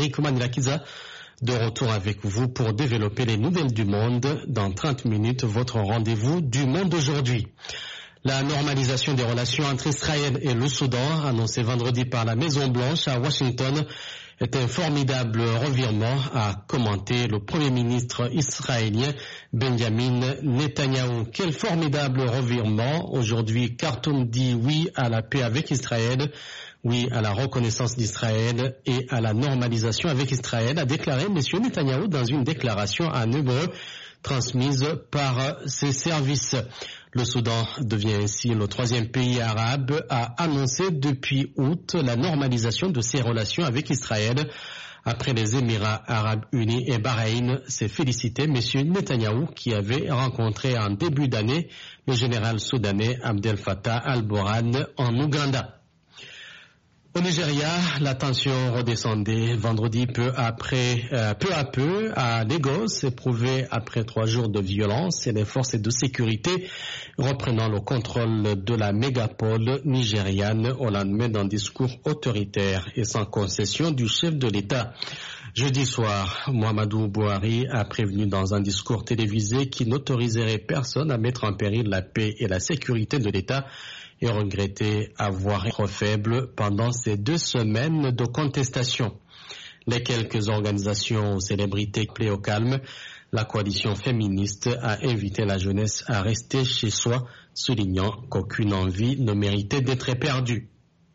Frédéric Omanilakiza, de retour avec vous pour développer les nouvelles du monde. Dans 30 minutes, votre rendez-vous du monde d'aujourd'hui. La normalisation des relations entre Israël et le Soudan, annoncée vendredi par la Maison-Blanche à Washington, est un formidable revirement, a commenté le Premier ministre israélien Benjamin Netanyahou. Quel formidable revirement! Aujourd'hui, Khartoum dit oui à la paix avec Israël, oui à la reconnaissance d'Israël et à la normalisation avec Israël, a déclaré M. Netanyahou dans une déclaration en hébreu transmise par ses services. Le Soudan devient ainsi le troisième pays arabe à annoncer depuis août la normalisation de ses relations avec Israël. Après les Émirats arabes unis et Bahreïn, s'est félicité M. Netanyahou qui avait rencontré en début d'année le général soudanais Abdel Fattah al-Burhan en Ouganda. Au Nigeria, la tension redescendait vendredi peu à peu à Lagos, éprouvée après 3 jours de violence et les forces de sécurité reprenant le contrôle de la mégapole nigériane au lendemain d'un discours autoritaire et sans concession du chef de l'État. Jeudi soir, Muhammadu Buhari a prévenu dans un discours télévisé qu'il n'autoriserait personne à mettre en péril la paix et la sécurité de l'État et regretté avoir été faible pendant ces 2 semaines de contestation. Les quelques organisations ou célébrités appelées au calme, la coalition féministe a invité la jeunesse à rester chez soi, soulignant qu'aucune envie ne méritait d'être perdue.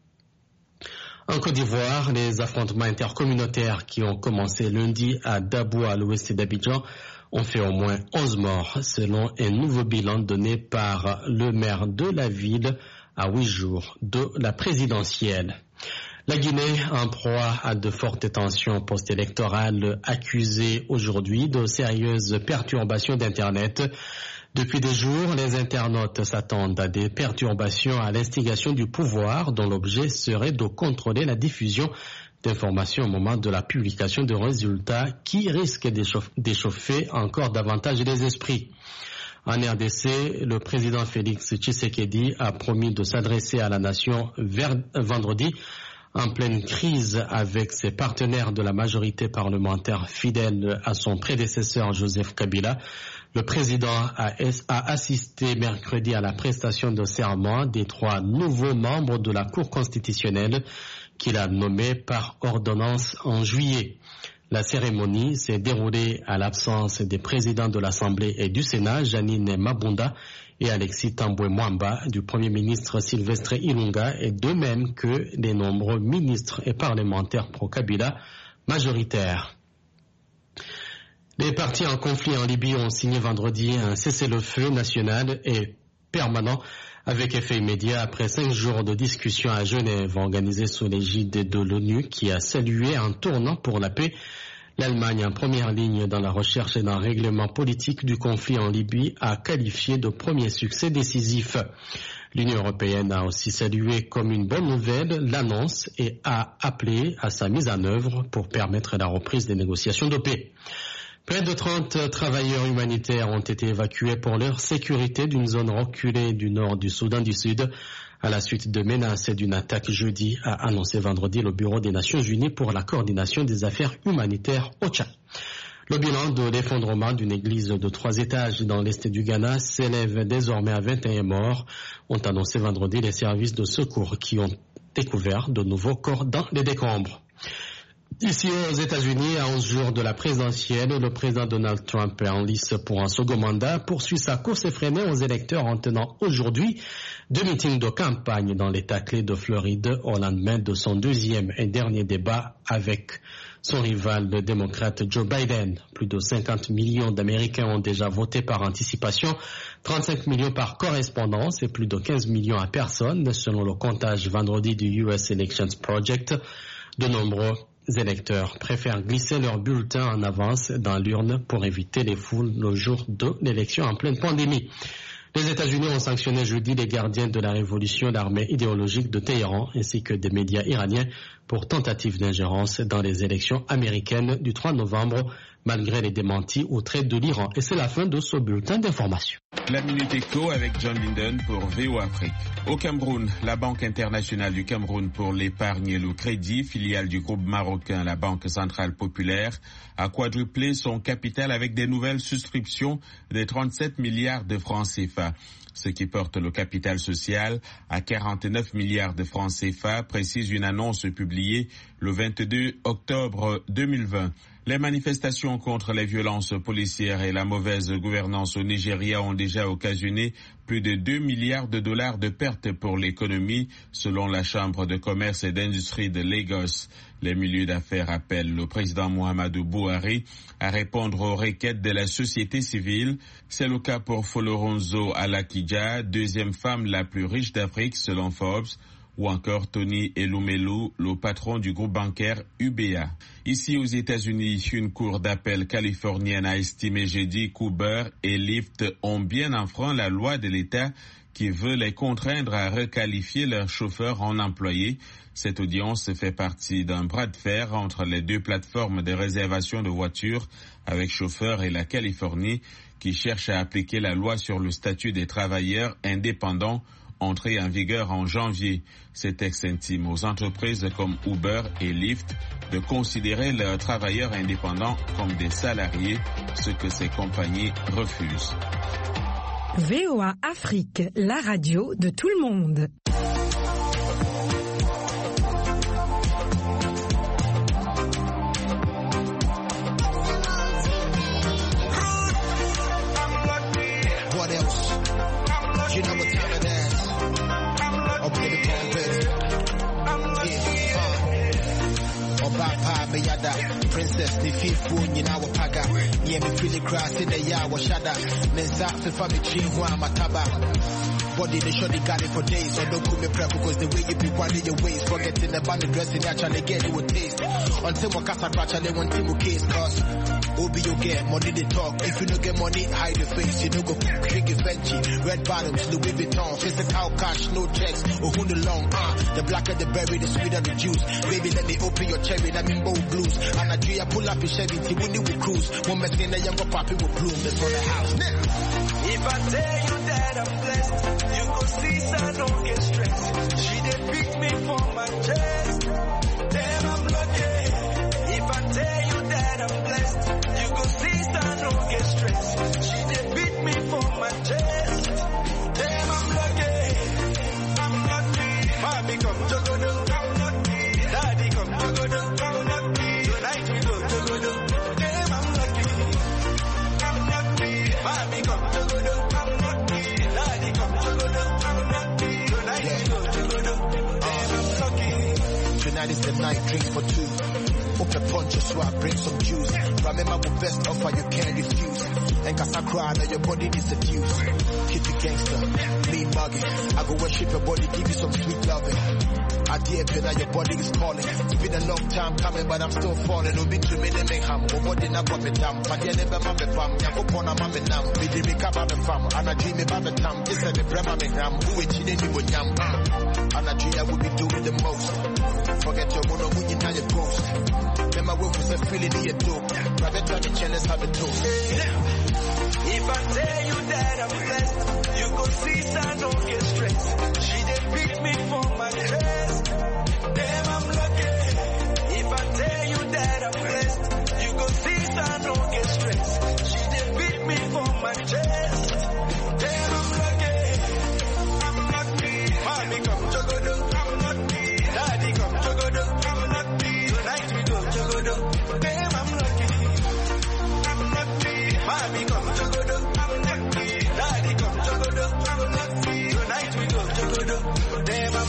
En Côte d'Ivoire, les affrontements intercommunautaires qui ont commencé lundi à Dabou à l'ouest d'Abidjan ont fait au moins 11 morts, selon un nouveau bilan donné par le maire de la ville à 8 jours de la présidentielle. La Guinée, en proie à de fortes tensions post-électorales, accusée aujourd'hui de sérieuses perturbations d'Internet. Depuis des jours, les internautes s'attendent à des perturbations à l'instigation du pouvoir, dont l'objet serait de contrôler la diffusion d'informations au moment de la publication de résultats qui risquent d'échauffer encore davantage les esprits. En RDC, le président Félix Tshisekedi a promis de s'adresser à la nation vendredi en pleine crise avec ses partenaires de la majorité parlementaire fidèle à son prédécesseur Joseph Kabila. Le président a assisté mercredi à la prestation de serment des 3 nouveaux membres de la Cour constitutionnelle qu'il a nommés par ordonnance en juillet. La cérémonie s'est déroulée à l'absence des présidents de l'Assemblée et du Sénat, Janine Mabunda et Alexis Tambwe Mwamba, du Premier ministre Sylvestre Ilunga, et de même que les nombreux ministres et parlementaires pro-Kabila majoritaires. Les partis en conflit en Libye ont signé vendredi un cessez-le-feu national et permanent avec effet immédiat après 5 jours de discussion à Genève organisée sous l'égide de l'ONU qui a salué un tournant pour la paix. L'Allemagne, en première ligne dans la recherche d'un règlement politique du conflit en Libye, a qualifié de premier succès décisif. L'Union européenne a aussi salué comme une bonne nouvelle l'annonce et a appelé à sa mise en œuvre pour permettre la reprise des négociations de paix. Près de 30 travailleurs humanitaires ont été évacués pour leur sécurité d'une zone reculée du nord du Soudan du Sud à la suite de menaces et d'une attaque jeudi, a annoncé vendredi le Bureau des Nations Unies pour la coordination des affaires humanitaires OCHA. Le bilan de l'effondrement d'une église de 3 étages dans l'est du Ghana s'élève désormais à 21 morts, ont annoncé vendredi les services de secours qui ont découvert de nouveaux corps dans les décombres. Ici aux États-Unis, à 11 jours de la présidentielle, le président Donald Trump est en lice pour un second mandat, poursuit sa course effrénée aux électeurs en tenant aujourd'hui 2 meetings de campagne dans l'État clé de Floride au lendemain de son 2e et dernier débat avec son rival le démocrate Joe Biden. Plus de 50 millions d'Américains ont déjà voté par anticipation, 35 millions par correspondance et plus de 15 millions à personne, selon le comptage vendredi du US Elections Project. De nombreux électeurs préfèrent glisser leur bulletin en avance dans l'urne pour éviter les foules le jour de l'élection en pleine pandémie. Les États-Unis ont sanctionné jeudi les gardiens de la révolution, l'armée idéologique de Téhéran, ainsi que des médias iraniens pour tentative d'ingérence dans les élections américaines du 3 novembre malgré les démentis au trait de l'Iran. Et c'est la fin de ce bulletin d'information. La Minute Éco avec John Linden pour VO Afrique. Au Cameroun, la Banque internationale du Cameroun pour l'épargne et le crédit, filiale du groupe marocain, la Banque centrale populaire, a quadruplé son capital avec des nouvelles souscriptions de 37 milliards de francs CFA. Ce qui porte le capital social à 49 milliards de francs CFA, précise une annonce publiée le 22 octobre 2020. Les manifestations contre les violences policières et la mauvaise gouvernance au Nigeria ont déjà occasionné plus de 2 milliards de dollars de pertes pour l'économie, selon la Chambre de commerce et d'industrie de Lagos. Les milieux d'affaires appellent le président Muhammadu Buhari à répondre aux requêtes de la société civile. C'est le cas pour Foloronzo Alakija, deuxième femme la plus riche d'Afrique selon Forbes, ou encore Tony Elumelu, le patron du groupe bancaire UBA. Ici aux États-Unis, une cour d'appel californienne a estimé jeudi qu'Uber et Lyft ont bien enfreint la loi de l'État qui veut les contraindre à requalifier leurs chauffeurs en employés. Cette audience fait partie d'un bras de fer entre les deux plateformes de réservation de voitures avec chauffeurs et la Californie qui cherchent à appliquer la loi sur le statut des travailleurs indépendants entrée en vigueur en janvier. Ces textes intiment aux entreprises comme Uber et Lyft de considérer leurs travailleurs indépendants comme des salariés, ce que ces compagnies refusent. VOA Afrique, la radio de tout le monde. What else? You know what time it is. I'll play the trumpet. Obapa Meyada, Princess Nififu, you know what Paga. Yeah, me feel the grass in the Yawa Shada. Mensa, Fifa, me Chihua, Mataba. Body, they sure they got it for days. So don't put me prep because the way you be winding your waist. Forgetting the band dressing, actually get you a taste. Until Wakasa actually want to case, cause Obi you get money they talk. If you don't get money, hide your face. You don't go big Fenty, red bottoms, Louis Vuitton, physical cash, no checks, or who the long, the blacker the berry, the sweeter the juice. Baby, let me open your cherry, let me bold blues. And Nigeria pull up your Chevy, when you will cruise. One mess in the younger poppy will bloom. That's on the house. If I tell you that I'm blessed, you go see, so don't get stressed. She did pick me for my chest. Damn, I'm lucky. If I tell you that I'm blessed, you go see, so don't get stressed. She did beat me for my chest. Damn, I'm lucky. I'm lucky. Mommy come Jogodo, I'm lucky. Daddy come Jogodo, I'm lucky. Tonight we go Jogodo. Damn, I'm lucky. I'm lucky. Mommy come Jogodo, I'm lucky. Daddy come Jogodo, I'm lucky. Tonight we go Jogodo. Damn, I'm lucky. Tonight is the night, drinks for two. Open punch so I bring some juice. Remember the best offer you can't refuse. And cause I cry now your body is seduced. Keep the gangster, mean mugging. I go worship your body, give you some sweet loving. I dare feel that your body is calling. It's been a long time coming, but I'm still falling. No big to me, they make ham. What did I put me down? But yeah, never mammy fam. Yeah, go on a mammy now. Me dream me cover the fam. And I dream about the time. This is the brema me gram. Who is chilling you with yam? And I dream I would be doing the most. Forget your mono when you tell your ghost. Remember when we said feeling in your dope. Rather than the jealous have a toast. If I tell you that I'm blessed, you go see, so don't get stressed. She did pick me for my chest. Damn, I'm lucky. If I tell you that I'm blessed, you go see, so don't get stressed. She did beat me for my chest. Damn, I'm lucky. I'm lucky. Mommy come Jogodo, I'm lucky. Daddy come Jogodo, I'm lucky. Tonight we go Jogodo. Damn, I'm lucky. I'm lucky. Mommy come Jogodo, I'm lucky. Daddy come Jogodo, I'm lucky. Tonight we go Jogodo. Damn,